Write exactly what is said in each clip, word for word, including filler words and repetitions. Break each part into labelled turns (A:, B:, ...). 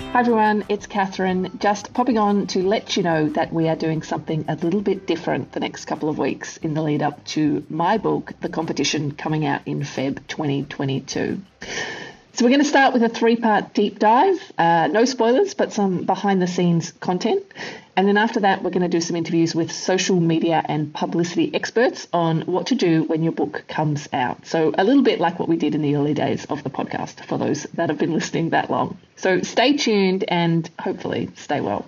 A: Hi everyone, it's Catherine, just popping on to let you know that we are doing something a little bit different the next couple of weeks in the lead up to my book, The Competition, coming out in February twenty twenty-two. So we're going to start with a three-part deep dive, uh, no spoilers, but some behind-the-scenes content. And then after that, we're going to do some interviews with social media and publicity experts on what to do when your book comes out. So a little bit like what we did in the early days of the podcast for those that have been listening that long. So stay tuned and hopefully stay well.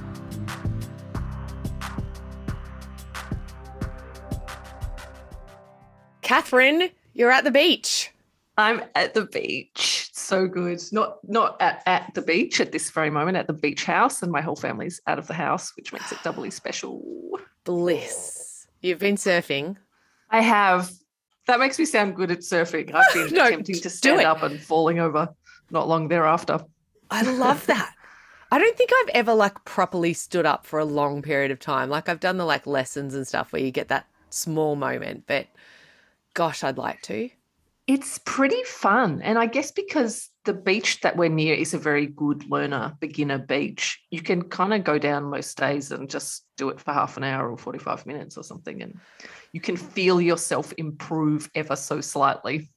B: Catherine, you're at the beach.
C: I'm at the beach. So good. Not not at, at the beach at this very moment, at the beach house, and my whole family's out of the house, which makes it doubly special.
B: Bliss. You've been surfing.
C: I have. That makes me sound good at surfing. I've been
B: no,
C: attempting to stand up and falling over not long thereafter.
B: I love that. I don't think I've ever like properly stood up for a long period of time. Like I've done the like lessons and stuff where you get that small moment, but gosh, I'd like to.
C: It's pretty fun. And I guess because the beach that we're near is a very good learner, beginner beach, you can kind of go down most days and just do it for half an hour or forty-five minutes or something. And you can feel yourself improve ever so slightly.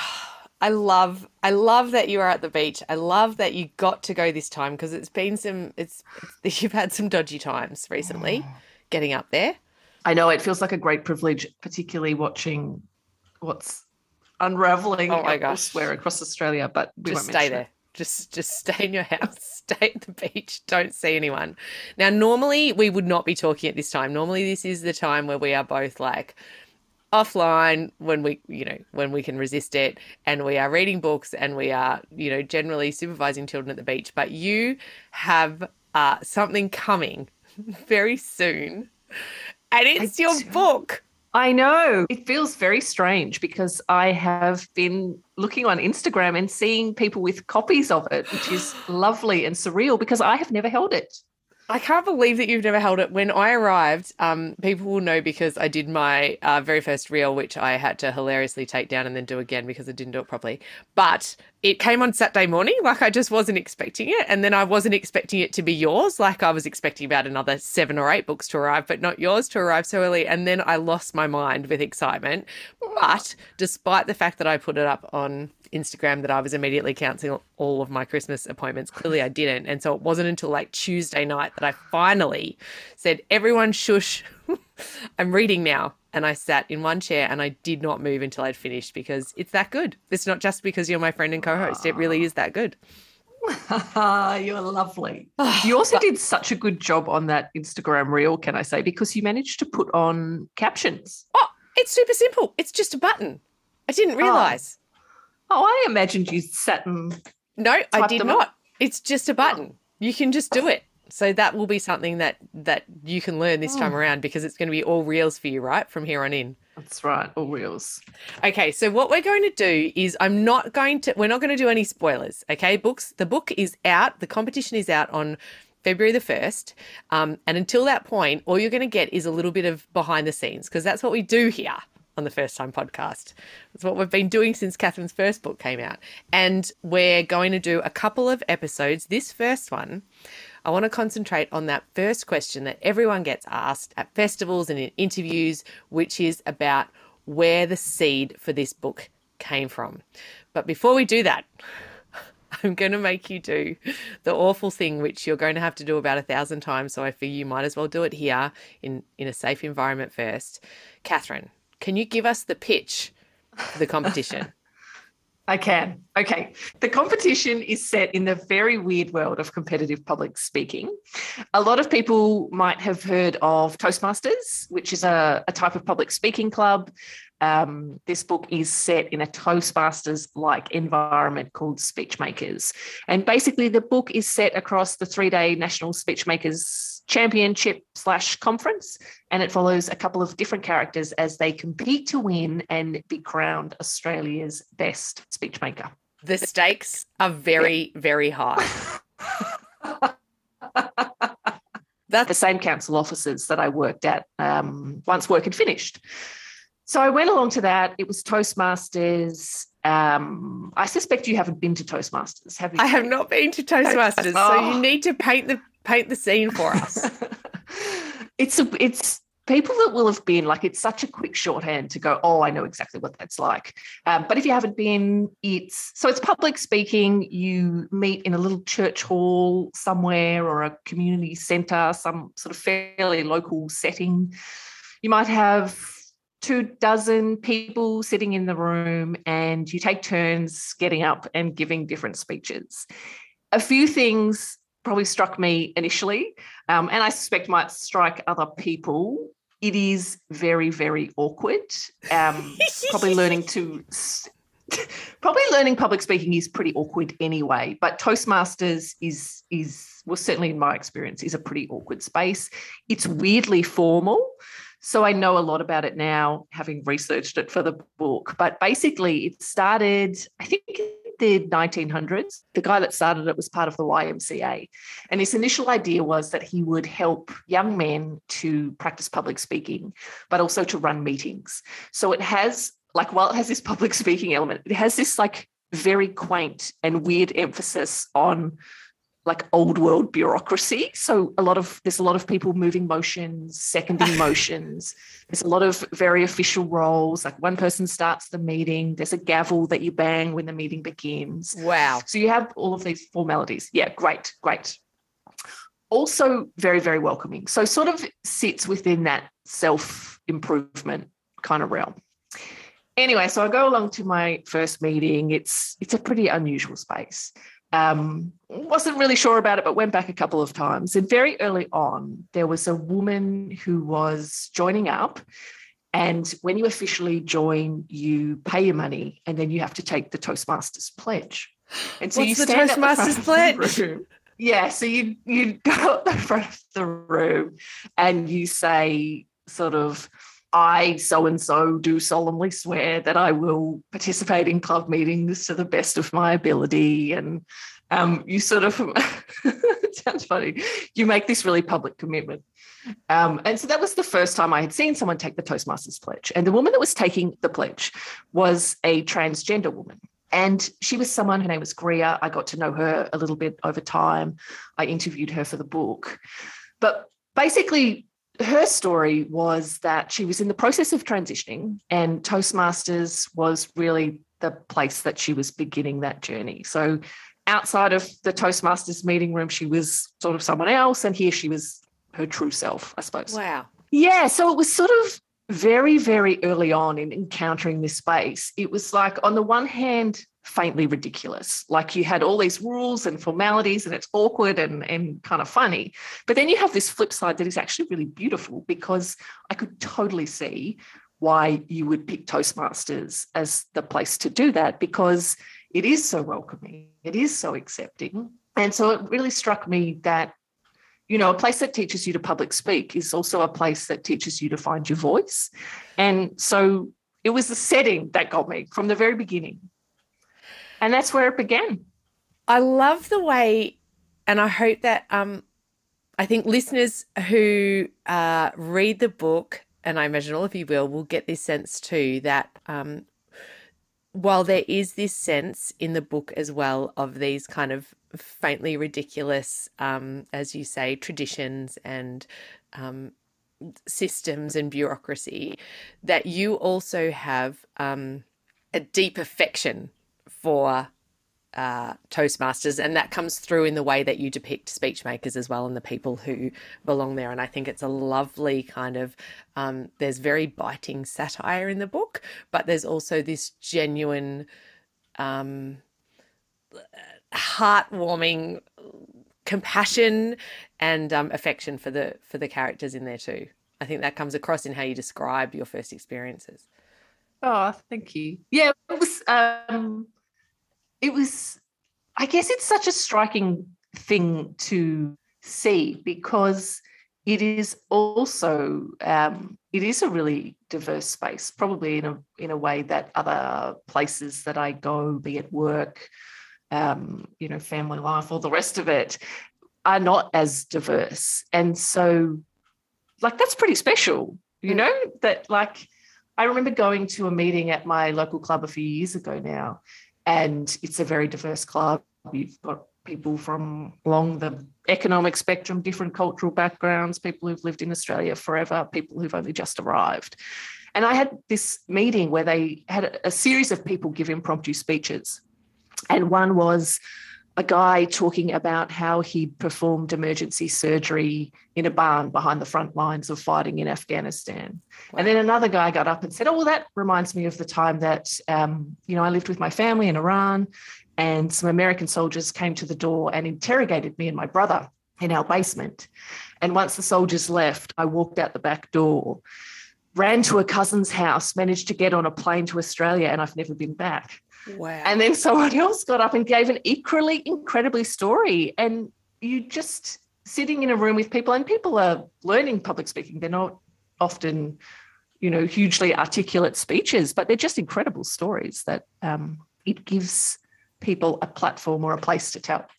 B: I love, I love that you are at the beach. I love that you got to go this time because it's been some, it's, it's you've had some dodgy times recently getting up there.
C: I know it feels like a great privilege, particularly watching what's unraveling
B: oh my gosh.
C: elsewhere across Australia, but we
B: just
C: won't
B: stay there.
C: It.
B: Just just stay in your house, stay at the beach, don't see anyone. Now, normally we would not be talking at this time. Normally this is the time where we are both like offline when we, you know, when we can resist it and we are reading books and we are, you know, generally supervising children at the beach. But you have uh, something coming very soon and it's I your do. book.
C: I know. It feels very strange because I have been looking on Instagram and seeing people with copies of it, which is lovely and surreal because I have never held it.
B: I can't believe that you've never held it. When I arrived, um, people will know because I did my uh, very first reel, which I had to hilariously take down and then do again because I didn't do it properly. But it came on Saturday morning, like I just wasn't expecting it. And then I wasn't expecting it to be yours. Like I was expecting about another seven or eight books to arrive, but not yours to arrive so early. And then I lost my mind with excitement. But despite the fact that I put it up on Instagram that I was immediately cancelling all of my Christmas appointments, clearly I didn't. And so it wasn't until like Tuesday night that I finally said, everyone shush, I'm reading now. And I sat in one chair and I did not move until I'd finished because it's that good. It's not just because you're my friend and co-host. It really is that good.
C: You're lovely. You also but, did such a good job on that Instagram reel, can I say, because you managed to put on captions.
B: Oh, it's super simple. It's just a button. I didn't realise.
C: Oh, oh I imagined you sat and
B: No, I did not.
C: Up.
B: It's just a button. You can just do it. So that will be something that that you can learn this time around because it's going to be all reels for you, right, from here on in.
C: That's right, all reels.
B: Okay, so what we're going to do is I'm not going to, we're not going to do any spoilers, okay? Books, the book is out, the competition is out on February the first. Um, and until that point, all you're going to get is a little bit of behind the scenes because that's what we do here on the First Time Podcast. It's what we've been doing since Catherine's first book came out. And we're going to do a couple of episodes. This first one, I want to concentrate on that first question that everyone gets asked at festivals and in interviews, which is about where the seed for this book came from. But before we do that, I'm going to make you do the awful thing, which you're going to have to do about a thousand times. So I figure you might as well do it here in, in a safe environment first. Catherine, can you give us the pitch for the competition?
C: I can. Okay. The competition is set in the very weird world of competitive public speaking. A lot of people might have heard of Toastmasters, which is a, a type of public speaking club. Um, this book is set in a Toastmasters-like environment called Speechmakers. And basically the book is set across the three-day National Speechmakers Championship slash conference, and it follows a couple of different characters as they compete to win and be crowned Australia's best speechmaker.
B: The stakes are very, yeah. very high.
C: That's the same council offices that I worked at um, once work had finished. So I went along to that. It was Toastmasters. Um, I suspect you haven't been to Toastmasters, have you?
B: I have not been to Toastmasters,
C: Oh.
B: so you need to paint the paint the scene for us.
C: it's a, it's people that will have been, like, it's such a quick shorthand to go, oh, I know exactly what that's like. Um, but if you haven't been, it's so it's public speaking. You meet in a little church hall somewhere or a community centre, some sort of fairly local setting. You might have two dozen people sitting in the room and you take turns getting up and giving different speeches. A few things probably struck me initially, um, and I suspect might strike other people. It is very, very awkward. Um, probably learning to... Probably learning public speaking is pretty awkward anyway, but Toastmasters is, is well, certainly in my experience, is a pretty awkward space. It's weirdly formal. So I know a lot about it now, having researched it for the book. But basically, it started, I think, in the nineteen hundreds. The guy that started it was part of the Y M C A. And his initial idea was that he would help young men to practice public speaking, but also to run meetings. So it has, like, while it has this public speaking element, it has this, like, very quaint and weird emphasis on, like, old world bureaucracy. So a lot of there's a lot of people moving motions, seconding motions. There's a lot of very official roles. Like, one person starts the meeting. There's a gavel that you bang when the meeting begins.
B: Wow.
C: So you have all of these formalities. Yeah, great, great. Also very, very welcoming. So sort of sits within that self-improvement kind of realm. Anyway, so I go along to my first meeting. It's it's a pretty unusual space. Um, wasn't really sure about it, but went back a couple of times. And very early on, there was a woman who was joining up. And when you officially join, you pay your money and then you have to take the Toastmasters pledge. And so
B: What's
C: you
B: the
C: stand
B: Toastmasters pledge?
C: Room. Yeah, so you you go up the front of the room and you say sort of, I, so-and-so, do solemnly swear that I will participate in club meetings to the best of my ability. And um, you sort of, it sounds funny, you make this really public commitment. Um, and so that was the first time I had seen someone take the Toastmasters pledge. And the woman that was taking the pledge was a transgender woman. And she was someone, her name was Greer. I got to know her a little bit over time. I interviewed her for the book. But basically, her story was that she was in the process of transitioning and Toastmasters was really the place that she was beginning that journey. So outside of the Toastmasters meeting room, she was sort of someone else, and here she was her true self, I suppose.
B: Wow.
C: Yeah, so it was sort of very, very early on in encountering this space. It was like, on the one hand, faintly ridiculous. Like, you had all these rules and formalities and it's awkward and, and kind of funny. But then you have this flip side that is actually really beautiful, because I could totally see why you would pick Toastmasters as the place to do that, because it is so welcoming. It is so accepting. And so it really struck me that, you know, a place that teaches you to public speak is also a place that teaches you to find your voice. And so it was the setting that got me from the very beginning. And that's where it began.
B: I love the way, and I hope that um, I think listeners who uh, read the book, and I imagine all of you will, will get this sense too, that um, while there is this sense in the book as well of these kind of faintly ridiculous, um, as you say, traditions and um, systems and bureaucracy, that you also have um, a deep affection for uh, Toastmasters, and that comes through in the way that you depict speech makers as well and the people who belong there. And I think it's a lovely kind of, um, there's very biting satire in the book, but there's also this genuine, um, heartwarming compassion and um, affection for the for the characters in there too. I think that comes across in how you describe your first experiences.
C: Oh, thank you. Yeah, it was. Um, it was. I guess it's such a striking thing to see, because it is also um, it is a really diverse space, probably in a in a way that other places that I go, be it work, um, you know, family life, all the rest of it, are not as diverse. And so, like, that's pretty special, you know, that, like, I remember going to a meeting at my local club a few years ago now, and it's a very diverse club. You've got people from along the economic spectrum, different cultural backgrounds, people who've lived in Australia forever, people who've only just arrived. And I had this meeting where they had a series of people give impromptu speeches. And one was a guy talking about how he performed emergency surgery in a barn behind the front lines of fighting in Afghanistan. Wow. And then another guy got up and said, oh, well, that reminds me of the time that, um, you know, I lived with my family in Iran, and some American soldiers came to the door and interrogated me and my brother in our basement. And once the soldiers left, I walked out the back door, ran to a cousin's house, managed to get on a plane to Australia, and I've never been back.
B: Wow.
C: And then someone else got up and gave an equally incredibly story. And you just sitting in a room with people, and people are learning public speaking. They're not often, you know, hugely articulate speeches, but they're just incredible stories that um, it gives people a platform or a place to tell.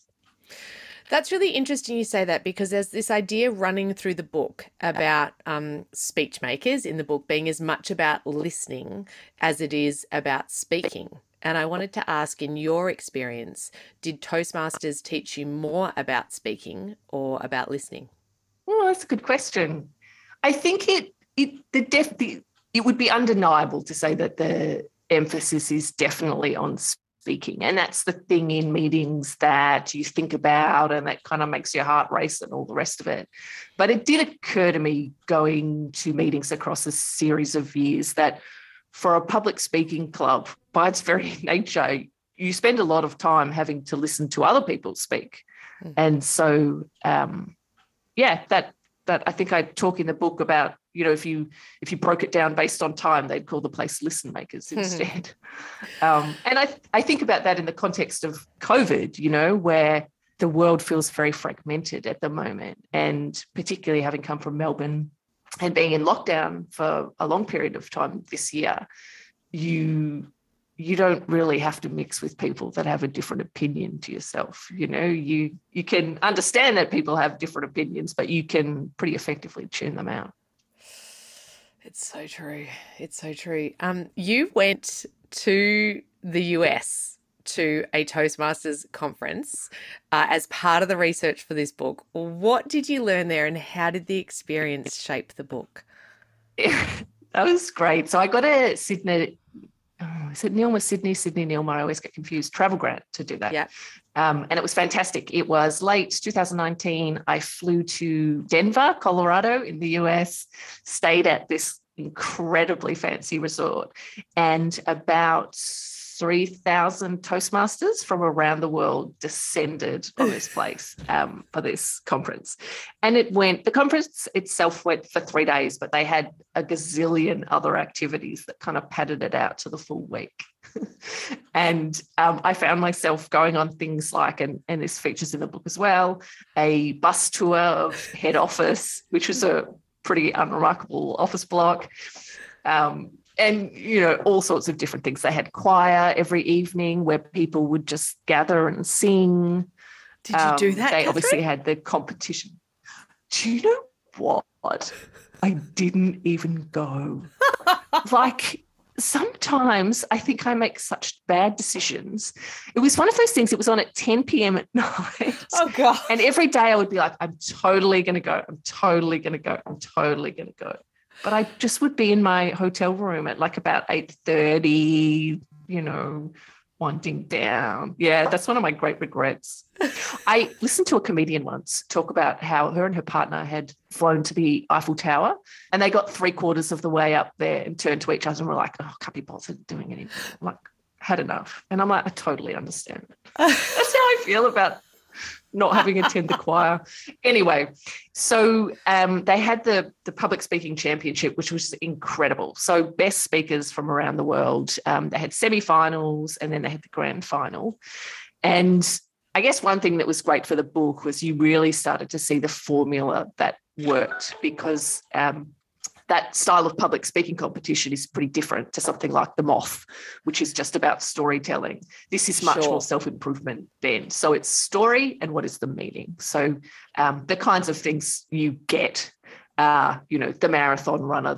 B: That's really interesting you say that, because there's this idea running through the book about um, speech makers in the book being as much about listening as it is about speaking. And I wanted to ask, in your experience, did Toastmasters teach you more about speaking or about listening?
C: Oh, that's a good question. I think it it the def the, it would be undeniable to say that the emphasis is definitely on speaking. And that's the thing in meetings that you think about and that kind of makes your heart race and all the rest of it. But it did occur to me going to meetings across a series of years that for a public speaking club, by its very nature, you spend a lot of time having to listen to other people speak. Mm. And so, um, yeah, that that I think I talk in the book about, you know, if you if you broke it down based on time, they'd call the place listen makers instead. um, and I I think about that in the context of COVID, you know, where the world feels very fragmented at the moment, and particularly having come from Melbourne and being in lockdown for a long period of time this year, you you don't really have to mix with people that have a different opinion to yourself. You know, you you can understand that people have different opinions, but you can pretty effectively tune them out.
B: It's so true. It's so true. Um, you went to the U S to a Toastmasters conference uh, as part of the research for this book. What did you learn there, and how did the experience shape the book?
C: That was great. So I got a Sydney, oh, is it Nilma, Sydney, Sydney, Nilma? I always get confused. Travel grant to do that.
B: Yeah.
C: Um, and it was fantastic. It was late two thousand nineteen. I flew to Denver, Colorado in the U S, stayed at this incredibly fancy resort, and about three thousand Toastmasters from around the world descended on this place um, for this conference. And it went, the conference itself went for three days, but they had a gazillion other activities that kind of padded it out to the full week. And um, I found myself going on things like, and, and this features in the book as well, a bus tour of head office, which was a pretty unremarkable office block. Um, And, you know, all sorts of different things. They had choir every evening where people would just gather and sing.
B: Did you um, do that,
C: They
B: Catherine?
C: obviously had the competition. Do you know what? I didn't even go. Like, sometimes I think I make such bad decisions. It was one of those things, it was on at ten p.m. at night.
B: Oh, God.
C: And every day I would be like, I'm totally going to go. I'm totally going to go. I'm totally going to go. But I just would be in my hotel room at like about eight thirty, you know, winding down. Yeah, that's one of my great regrets. I listened to a comedian once talk about how her and her partner had flown to the Eiffel Tower, and they got three quarters of the way up there and turned to each other and were like, oh, can't be bothered doing anything. I'm like, had enough. And I'm like, I totally understand it. That's how I feel about not having attended the choir. Anyway, so um, they had the, the public speaking championship, which was incredible. So best speakers from around the world. Um, they had semi-finals, and then they had the grand final. And I guess one thing that was great for the book was you really started to see the formula that worked, because um, that style of public speaking competition is pretty different to something like The Moth, which is just about storytelling. This is much
B: Sure.
C: more self-improvement then. So it's story and what is the meaning. So um, the kinds of things you get, uh, you know, the marathon runner that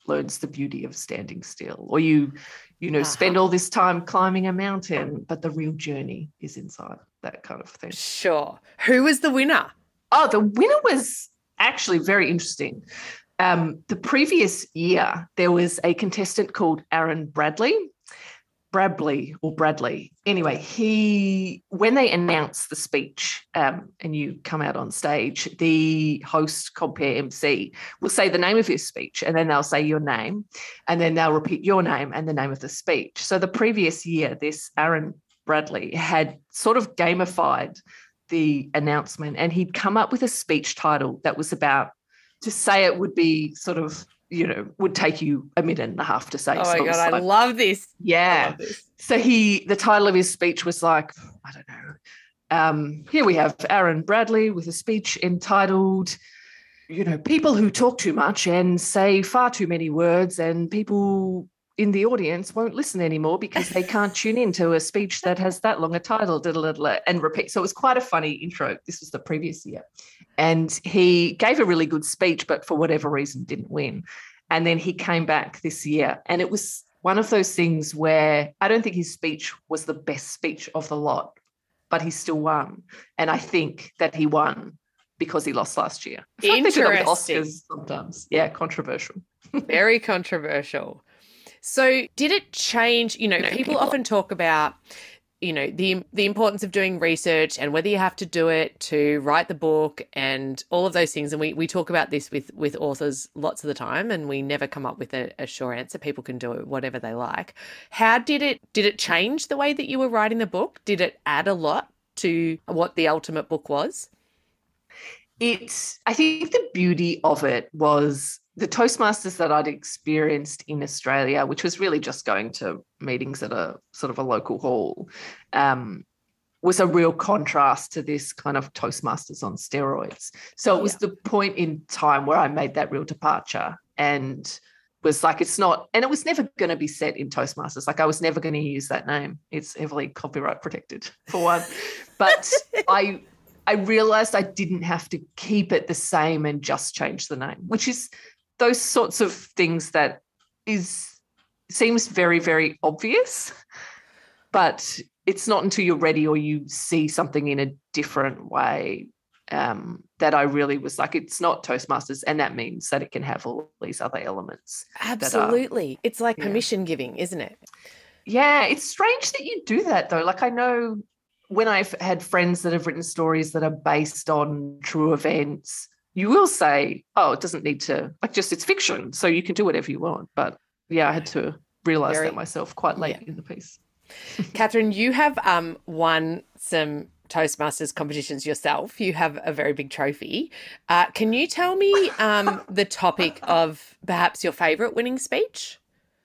C: learns the beauty of standing still, or you, you know, uh-huh. spend all this time climbing a mountain, but the real journey is inside, that kind of thing.
B: Sure. Who was the winner?
C: Oh, the winner was actually very interesting. Um, the previous year, there was a contestant called Aaron Bradley, Bradley or Bradley. Anyway, he, when they announce the speech um, and you come out on stage, the host, compere M C, will say the name of your speech, and then they'll say your name, and then they'll repeat your name and the name of the speech. So the previous year, this Aaron Bradley had sort of gamified the announcement, and he'd come up with a speech title that was about, to say it would be sort of, you know, would take you a minute and a half to say.
B: Oh my
C: so
B: God,
C: like,
B: I love this.
C: Yeah.
B: I love this.
C: So he, the title of his speech was like, I don't know. Um, here we have Aaron Bradley with a speech entitled, you know, people who talk too much and say far too many words, and people in the audience won't listen anymore because they can't tune into a speech that has that long a title, and repeat. So it was quite a funny intro. This was the previous year. And he gave a really good speech, but for whatever reason didn't win. And then he came back this year, and it was one of those things where I don't think his speech was the best speech of the lot, but he still won. And I think that he won because he lost last year. It's like they do that with Oscars sometimes. Yeah, controversial.
B: Very controversial. So did it change, you know, you know people, people often talk about, you know, the the importance of doing research and whether you have to do it to write the book and all of those things. And we, we talk about this with, with authors lots of the time, and we never come up with a, a sure answer. People can do it whatever they like. How did it, did it change the way that you were writing the book? Did it add a lot to what the ultimate book was?
C: It's, I think the beauty of it was the Toastmasters that I'd experienced in Australia, which was really just going to meetings at a sort of a local hall, um, was a real contrast to this kind of Toastmasters on steroids. So it was yeah. the point in time where I made that real departure and was like, it's not, and it was never going to be set in Toastmasters. Like I was never going to use that name. It's heavily copyright protected for one. But I I realized I didn't have to keep it the same and just change the name, which is those sorts of things that is seems very, very obvious, but it's not until you're ready or you see something in a different way um, that I really was like, it's not Toastmasters, and that means that it can have all these other elements.
B: Absolutely.
C: Are,
B: it's like
C: yeah.
B: permission giving, isn't it?
C: Yeah, it's strange that you do that though. Like I know when I've had friends that have written stories that are based on true events, you will say, oh, it doesn't need to, like just it's fiction, so you can do whatever you want. But yeah, I had to realise Very, that myself quite late yeah. in the piece.
B: Catherine, you have um, won some Toastmasters competitions yourself. You have a very big trophy. Uh, can you tell me um, the topic of perhaps your favourite winning speech?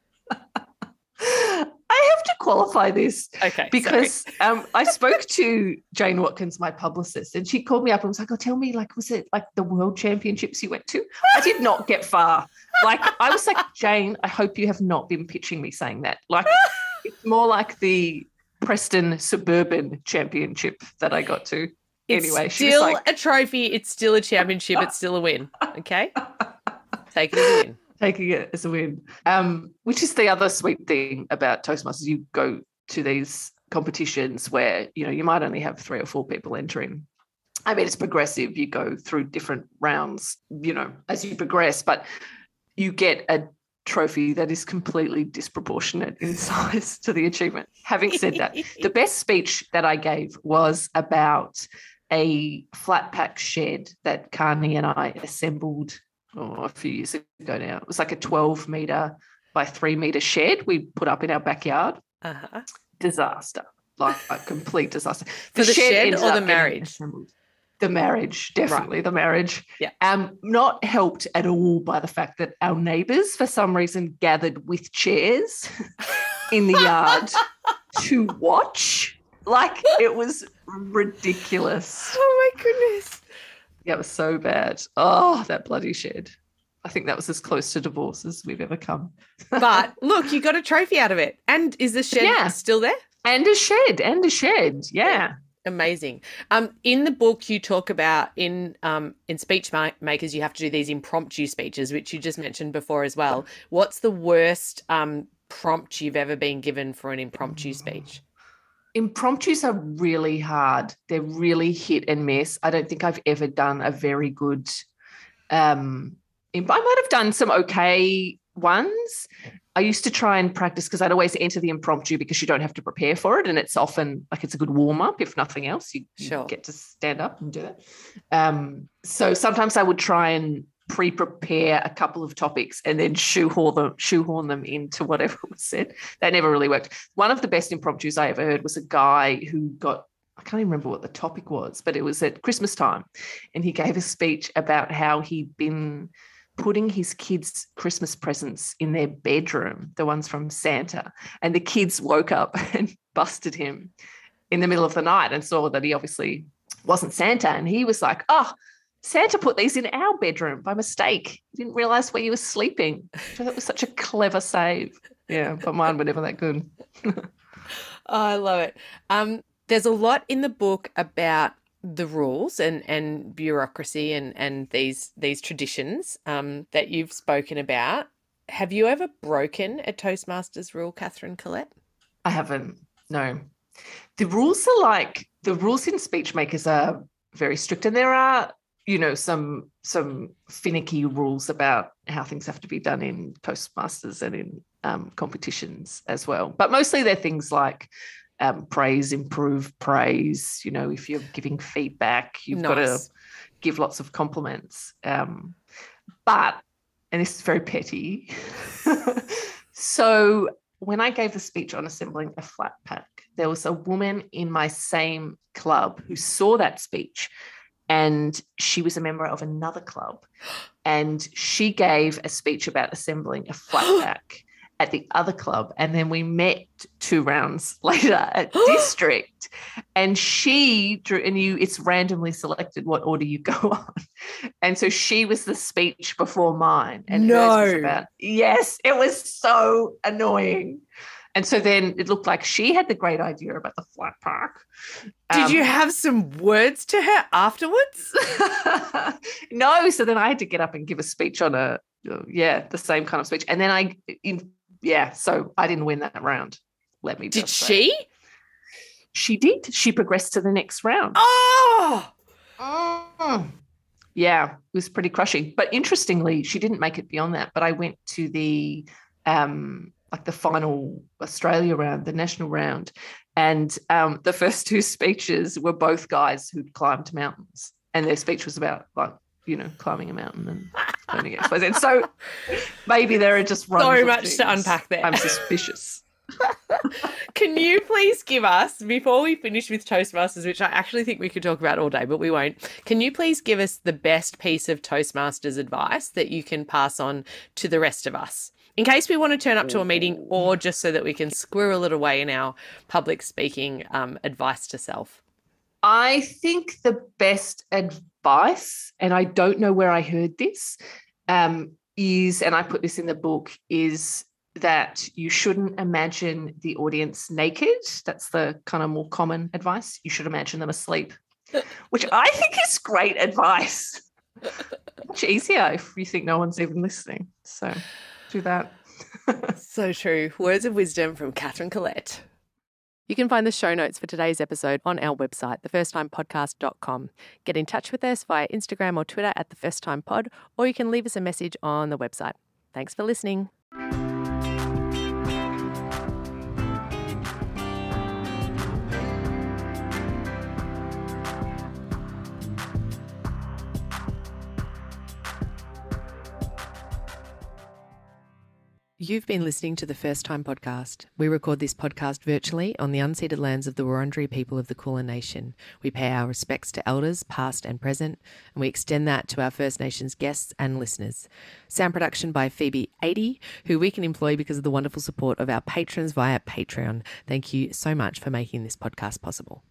C: I have to qualify this.
B: Okay.
C: Because um, I spoke to Jane Watkins, my publicist, and she called me up and was like, oh, tell me, like, was it like the World Championships you went to? I did not get far. Like, I was like, Jane, I hope you have not been pitching me saying that. Like, it's more like the Preston Suburban Championship that I got to.
B: It's
C: anyway,
B: still
C: she was like,
B: a trophy. It's still a championship. It's still a win. Okay? Take it as a win.
C: Taking it as a win, um, which is the other sweet thing about Toastmasters. You go to these competitions where, you know, you might only have three or four people entering. I mean, it's progressive. You go through different rounds, you know, as you progress, but you get a trophy that is completely disproportionate in size to the achievement. Having said that, the best speech that I gave was about a flat pack shed that Carney and I assembled Oh, a few years ago now. It was like a twelve metre by three metre shed we put up in our backyard.
B: Uh-huh.
C: Disaster, like a complete disaster.
B: The, the shed, shed or the marriage?
C: The marriage, definitely right. the marriage.
B: Yeah.
C: Um, not helped at all by the fact that our neighbours, for some reason, gathered with chairs in the yard to watch. Like, it was ridiculous.
B: Oh, my goodness.
C: Yeah, it was so bad. Oh, that bloody shed. I think that was as close to divorce as we've ever come.
B: But look, you got a trophy out of it. And is the shed yeah. still there?
C: And a shed, and a shed, yeah.
B: Amazing. Um, in the book, you talk about in um, in speech ma- makers, you have to do these impromptu speeches, which you just mentioned before as well. What's the worst um, prompt you've ever been given for an impromptu speech?
C: Impromptus are really hard. They're really hit and miss. I don't think I've ever done a very good. Um, imp- I might have done some okay ones. I used to try and practice because I'd always enter the impromptu because you don't have to prepare for it. And it's often like it's a good warm up, if nothing else. You, you
B: Sure.
C: get to stand up and do that. Um, so sometimes I would try and pre-prepare a couple of topics and then shoehorn them, shoehorn them into whatever was said. That never really worked. One of the best impromptus I ever heard was a guy who got, I can't even remember what the topic was, but it was at Christmas time. And he gave a speech about how he'd been putting his kids' Christmas presents in their bedroom, the ones from Santa. And the kids woke up and busted him in the middle of the night and saw that he obviously wasn't Santa. And he was like, oh, Santa put these in our bedroom by mistake. Didn't realize where you were sleeping. So that was such a clever save. Yeah, but mine were never that good.
B: Oh, I love it. Um, there's a lot in the book about the rules and, and bureaucracy and, and these these traditions um, that you've spoken about. Have you ever broken a Toastmasters rule, Catherine Collette?
C: I haven't, no. The rules are like, the rules in speech makers are very strict, and there are, you know, some some finicky rules about how things have to be done in Toastmasters and in um, competitions as well. But mostly they're things like um, praise, improve, praise. You know, if you're giving feedback, you've
B: Nice.
C: got to give lots of compliments. Um, but, and this is very petty, so when I gave the speech on assembling a flat pack, there was a woman in my same club who saw that speech, and she was a member of another club, and she gave a speech about assembling a flat pack at the other club. And then we met two rounds later at district, and she drew, and you, it's randomly selected what order you go on. And so she was the speech before mine, and
B: No.
C: hers was about, yes, it was so annoying. And so then it looked like she had the great idea about the flat pack.
B: Did
C: Um,
B: you have some words to her afterwards?
C: No, so then I had to get up and give a speech on a, yeah, the same kind of speech. And then I, in, yeah, so I didn't win that round. Let me
B: Did
C: just say.
B: she?
C: She did. She progressed to the next round.
B: Oh,
C: Mm. Yeah, it was pretty crushing. But interestingly, she didn't make it beyond that. But I went to the, um, like the final Australia round, the national round. And um, the first two speeches were both guys who'd climbed mountains. And their speech was about, like, you know, climbing a mountain and learning X Y Z. So maybe there are just runs
B: So
C: of
B: much
C: things.
B: to unpack there.
C: I'm suspicious.
B: can you please give us, before we finish with Toastmasters, which I actually think we could talk about all day, but we won't, can you please give us the best piece of Toastmasters advice that you can pass on to the rest of us? In case we want to turn up to a meeting, or just so that we can squirrel it away in our public speaking um, advice to self.
C: I think the best advice, and I don't know where I heard this, um, is, and I put this in the book, is that you shouldn't imagine the audience naked. That's the kind of more common advice. You should imagine them asleep, which I think is great advice. Much easier if you think no one's even listening. So do that.
B: So true. Words of wisdom from Catherine Collette. You can find the show notes for today's episode on our website, the first time podcast dot com. Get in touch with us via Instagram or Twitter at the first time pod, or you can leave us a message on the website. Thanks for listening. You've been listening to the First Time Podcast. We record this podcast virtually on the unceded lands of the Wurundjeri people of the Kulin Nation. We pay our respects to elders, past and present, and we extend that to our First Nations guests and listeners. Sound production by Phoebe eighty, who we can employ because of the wonderful support of our patrons via Patreon. Thank you so much for making this podcast possible.